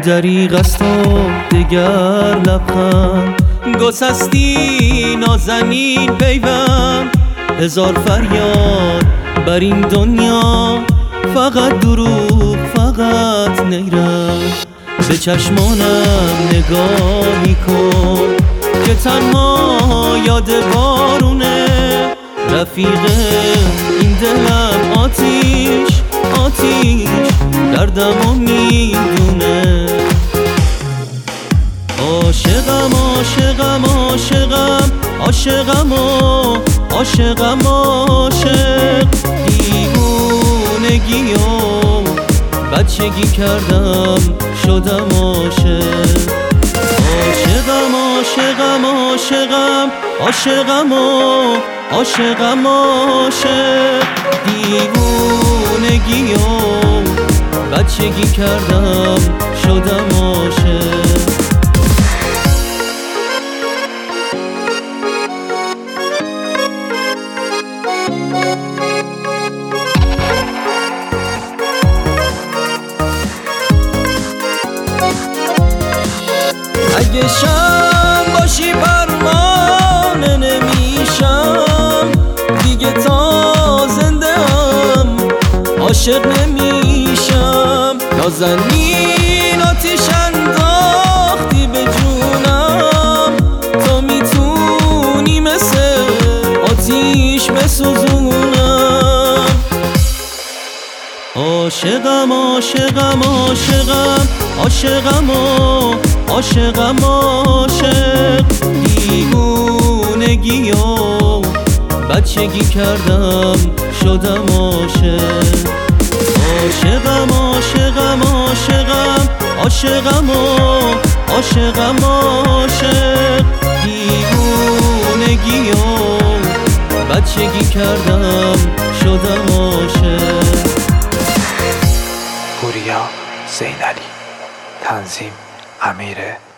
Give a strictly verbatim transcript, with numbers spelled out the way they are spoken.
دریغ است و دگر لبخند، گسستی نازنین پیوند. هزار فریاد بر این دنیا، فقط دروغ فقط نیرم. به چشمانم نگاهی کن که تنها یاد بارونه. رفیق این دلم آتیش آتیش دردمو میدونه. عاشقم عاشقم عاشقم عاشقم و عاشقم عاشق. دیوونگی و بچگی کردم شدم عاشق. عاشقم عاشقم عاشقم عاشقم و عاشقم عاشق. دیوونگی و بچگی کردم شدم عاشق. اگه شم باشی پروانه نمیشم دیگه، تا زنده هم عاشق نمیشم. نازنین آتیش انداختی به جونم، تو میتونی مثل آتیش بسوزونم. عاشقم عاشقم عاشقم عاشقم و عاشقم عاشق. دیوونگی و بچگی کردم شدم عاشق. عاشقم عاشقم عاشقم عاشقم و عاشقم عاشق. دیوونگی و بچگی کردم شدم عاشق. پوریا زینالی، تنظیم امیر